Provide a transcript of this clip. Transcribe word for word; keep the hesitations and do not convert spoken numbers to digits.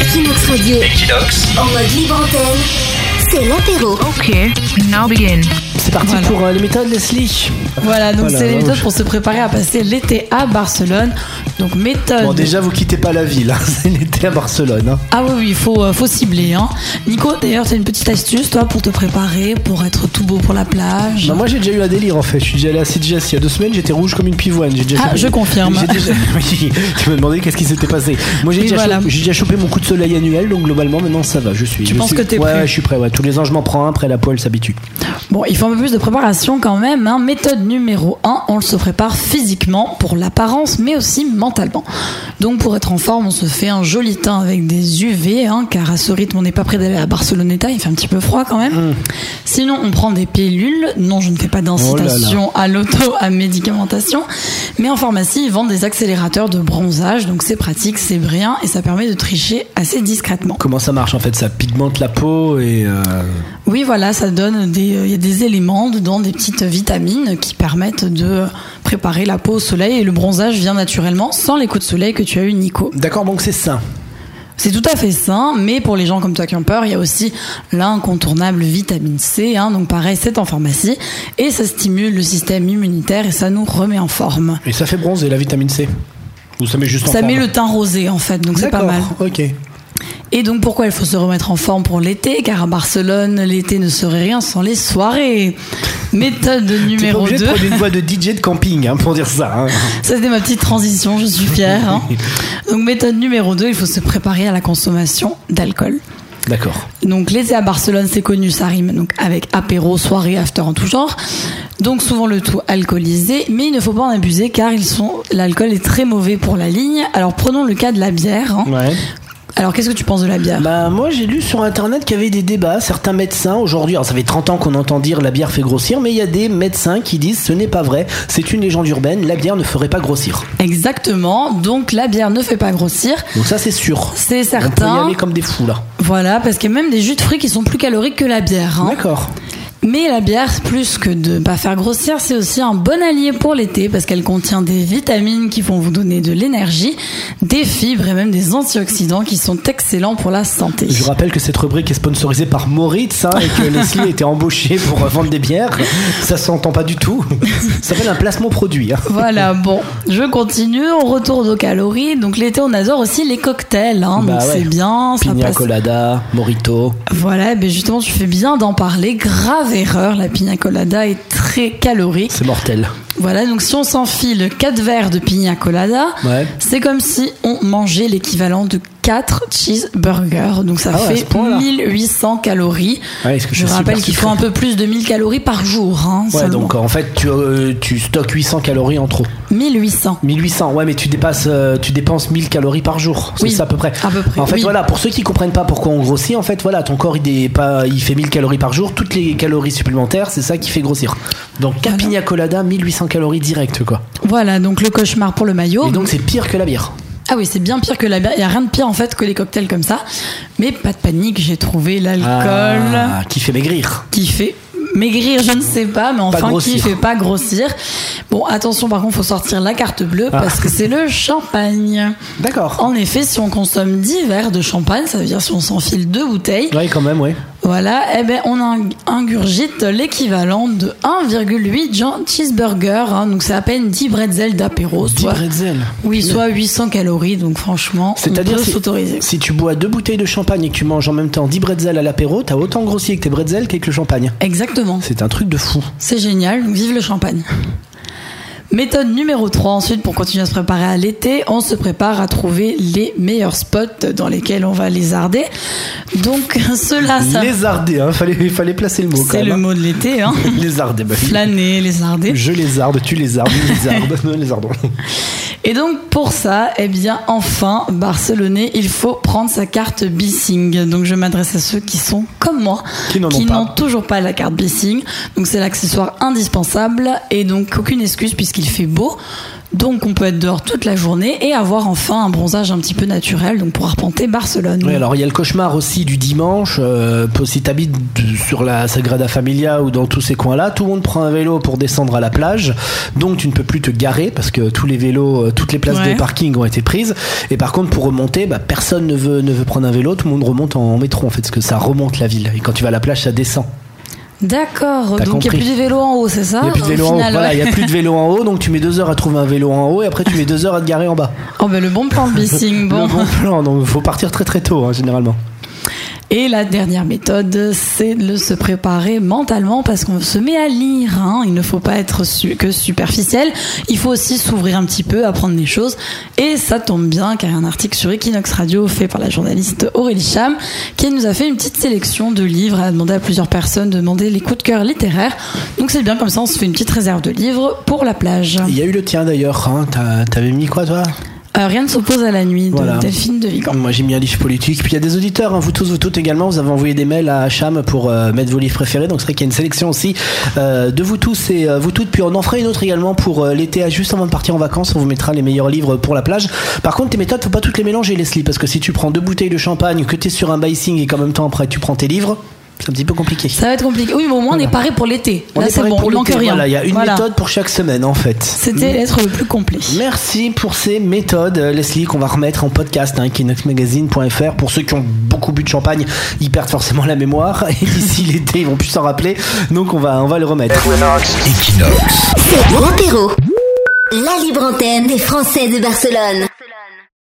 Equinox Radio. Equinox. En mode libre antenne, c'est l'apéro. Ok, now begin. C'est parti voilà. pour euh, les méthodes, Leslie. Voilà, donc voilà, c'est les méthodes pour se préparer à passer l'été à Barcelone. Donc méthode. Bon, déjà vous quittez pas la ville, hein. C'est l'été à Barcelone. Hein. Ah oui, oui, il faut, euh, faut cibler. Hein. Nico, d'ailleurs, t'as une petite astuce, toi, pour te préparer, pour être tout beau pour la plage. Bah, moi, j'ai déjà eu un délire en fait. Je suis déjà allé à Sitges il y a deux semaines, j'étais rouge comme une pivoine. J'ai déjà ah, chopé... je confirme. J'ai déjà... oui, tu m'as demandé qu'est-ce qui s'était passé. Moi, j'ai, déjà, voilà. chopé... j'ai déjà chopé mon coup de soleil annuel, donc globalement, maintenant ça va. Je suis. Tu je penses suis... que t'es ouais, prêt? Ouais, je suis prêt. Ouais. Tous les ans, je m'en prends un. Après, la poêle s'habitue. Bon, il faut un peu plus de préparation quand même. Hein. Méthode numéro un, on se prépare physiquement pour l'apparence, mais aussi mentalement. Donc, pour être en forme, on se fait un joli teint avec des U V, hein, car à ce rythme, on n'est pas prêt d'aller à Barceloneta, il fait un petit peu froid quand même. Mmh. Sinon, on prend des pilules. Non, je ne fais pas d'incitation oh à l'auto, à médicamentation. Mais en pharmacie, ils vendent des accélérateurs de bronzage. Donc, c'est pratique, c'est brillant et ça permet de tricher assez discrètement. Comment ça marche en fait? Ça pigmente la peau et... Euh... Oui, voilà, ça donne des... Il y a des éléments dedans, des petites vitamines qui permettent de préparer la peau au soleil. Et le bronzage vient naturellement sans les coups de soleil que tu as eu, Nico. D'accord, donc c'est sain. C'est tout à fait sain, mais pour les gens comme toi qui ont peur, il y a aussi l'incontournable vitamine C. Hein, donc pareil, c'est en pharmacie. Et ça stimule le système immunitaire et ça nous remet en forme. Et ça fait bronzer, la vitamine C? Ou ça met juste en ça forme? met le teint rosé, en fait, donc D'accord, c'est pas mal. Ok. Et donc pourquoi il faut se remettre en forme pour l'été? Car à Barcelone, l'été ne serait rien sans les soirées. Méthode numéro deux. T'es pas obligé de prendre une voix de D J de camping hein, pour dire ça. Hein. Ça c'était ma petite transition, je suis fière. Hein. Donc méthode numéro deux, il faut se préparer à la consommation d'alcool. D'accord. Donc l'été à Barcelone, c'est connu, ça rime donc avec apéro, soirée, after en tout genre. Donc souvent le tout alcoolisé, mais il ne faut pas en abuser car ils sont, l'alcool est très mauvais pour la ligne. Alors prenons le cas de la bière. Hein. Ouais. Alors, qu'est-ce que tu penses de la bière? Bah, moi, j'ai lu sur Internet qu'il y avait des débats. Certains médecins, aujourd'hui, alors ça fait trente ans qu'on entend dire la bière fait grossir, mais il y a des médecins qui disent ce n'est pas vrai, c'est une légende urbaine, la bière ne ferait pas grossir. Exactement, donc la bière ne fait pas grossir. Donc ça, c'est sûr. C'est certain. On peut y aller comme des fous, là. Voilà, parce qu'il y a même des jus de fruits qui sont plus caloriques que la bière. Hein. D'accord. Mais la bière, plus que de pas faire grossir, c'est aussi un bon allié pour l'été parce qu'elle contient des vitamines qui vont vous donner de l'énergie, des fibres et même des antioxydants qui sont excellents pour la santé. Je rappelle que cette rubrique est sponsorisée par Moritz hein, et que Leslie a été embauchée pour vendre des bières. Ça s'entend pas du tout. Ça s'appelle un placement produit. Hein. Voilà, bon, je continue. On retourne aux calories. Donc l'été, on adore aussi les cocktails. Hein, bah donc ouais. c'est bien. Pina ça passe... colada, mojito. Voilà, ben justement, tu fais bien d'en parler. Grave erreur, la pina colada est très calorique. C'est mortel. Voilà, donc si on s'enfile quatre verres de pina colada, ouais. c'est comme si on mangeait l'équivalent de quatre cheeseburgers. Donc ça ah ouais, fait mille huit cents calories. Ouais, que je rappelle qu'il faut un peu plus de mille calories par jour. Hein, ouais, donc en fait, tu, euh, tu stockes huit cents calories en trop. mille huit cents. mille huit cents, ouais, mais tu, dépasses, euh, tu dépenses mille calories par jour. C'est oui, ça à peu près. À peu près. En fait, oui. voilà, pour ceux qui comprennent pas pourquoi on grossit, en fait, voilà, ton corps il, est pas, il fait mille calories par jour. Toutes les calories supplémentaires, c'est ça qui fait grossir. Donc quatre voilà. Pina colada, mille huit cents calories direct, quoi. Voilà, donc le cauchemar pour le maillot. Et donc c'est pire que la bière. Ah oui, c'est bien pire que la bière. Il n'y a rien de pire en fait que les cocktails comme ça. Mais pas de panique, j'ai trouvé l'alcool. Ah, qui fait maigrir. Qui fait maigrir, je ne sais pas, mais enfin qui fait pas grossir. Bon, attention, par contre, il faut sortir la carte bleue ah. parce que c'est le champagne. D'accord. En effet, si on consomme dix verres de champagne, ça veut dire si on s'enfile deux bouteilles. Oui, quand même, oui. Voilà, eh ben on ingurgite l'équivalent de un virgule huit cheeseburger, hein, donc c'est à peine dix bretzels d'apéro. dix bretzels. Oui, soit huit cents calories, donc franchement, c'est-à-dire on peut si, s'autoriser. Si tu bois deux bouteilles de champagne et que tu manges en même temps dix bretzels à l'apéro, t'as autant grossi avec tes bretzels qu'avec le champagne. Exactement. C'est un truc de fou. C'est génial, donc vive le champagne. Méthode numéro trois, ensuite, pour continuer à se préparer à l'été, on se prépare à trouver les meilleurs spots dans lesquels on va lézarder. Donc, cela, ça... Lézarder, hein, fallait, fallait placer le mot. C'est le mot de l'été, hein. Lézarder, bah oui. Flâner, lézarder. Je lézarde, tu lézardes, lézarde, non, lézardons. Et donc, pour ça, eh bien, enfin, Barcelonais, il faut prendre sa carte Bissing. Donc, je m'adresse à ceux qui sont comme moi, qui n'en qui ont, n'ont toujours pas la carte Bissing. Donc, c'est l'accessoire indispensable et donc aucune excuse puisqu'il fait beau. Donc on peut être dehors toute la journée et avoir enfin un bronzage un petit peu naturel, donc pour arpenter Barcelone. Oui, alors il y a le cauchemar aussi du dimanche. Euh, si tu habites sur la Sagrada Familia ou dans tous ces coins-là, tout le monde prend un vélo pour descendre à la plage, donc tu ne peux plus te garer parce que tous les vélos, toutes les places ouais. de parking ont été prises. Et par contre, pour remonter, bah, personne ne veut, ne veut prendre un vélo, tout le monde remonte en métro en fait, parce que ça remonte la ville. Et quand tu vas à la plage, ça descend. D'accord, T'as donc il n'y a plus de vélo en haut, c'est ça? Il n'y a plus de vélo en haut, voilà, il n'y a plus de vélo en haut, donc tu mets deux heures à trouver un vélo en haut et après tu mets deux heures à te garer en bas. Oh, ben le bon plan de bissing, bon. Le bon plan, donc il faut partir très très tôt, hein, généralement. Et la dernière méthode, c'est de se préparer mentalement parce qu'on se met à lire. Hein. Il ne faut pas être su- que superficiel. Il faut aussi s'ouvrir un petit peu, apprendre des choses. Et ça tombe bien car il y a un article sur Equinox Radio fait par la journaliste Aurélie Cham qui nous a fait une petite sélection de livres. Elle a demandé à plusieurs personnes de demander les coups de cœur littéraires. Donc c'est bien comme ça, on se fait une petite réserve de livres pour la plage. Il y a eu le tien d'ailleurs. Hein. T'as, t'avais mis quoi toi? Euh, rien ne s'oppose à la nuit de voilà. Delphine de Vigan. Moi j'ai mis un livre politique. Puis il y a des auditeurs, hein, vous tous, vous toutes également. Vous avez envoyé des mails à Cham pour euh, mettre vos livres préférés. Donc c'est vrai qu'il y a une sélection aussi euh, de vous tous et euh, vous toutes. Puis on en fera une autre également pour euh, l'été, juste avant de partir en vacances. On vous mettra les meilleurs livres pour la plage. Par contre, tes méthodes, faut pas toutes les mélanger, Leslie, parce que si tu prends deux bouteilles de champagne, que t'es sur un bicing et qu'en même temps après tu prends tes livres. C'est un petit peu compliqué. Ça va être compliqué. Oui, mais au moins voilà. on est paré pour l'été. On Là, c'est bon, il manque rien. Voilà, il y a une voilà. méthode pour chaque semaine, en fait. C'était l'être le plus complet. Merci pour ces méthodes, Leslie, qu'on va remettre en podcast, hein, equinox magazine point f r. Pour ceux qui ont beaucoup bu de champagne, ils perdent forcément la mémoire. Et d'ici l'été, ils vont plus s'en rappeler. Donc, on va, on va le remettre. Equinox. Equinox. C'est l'apéro. La libre antenne des Français de Barcelone.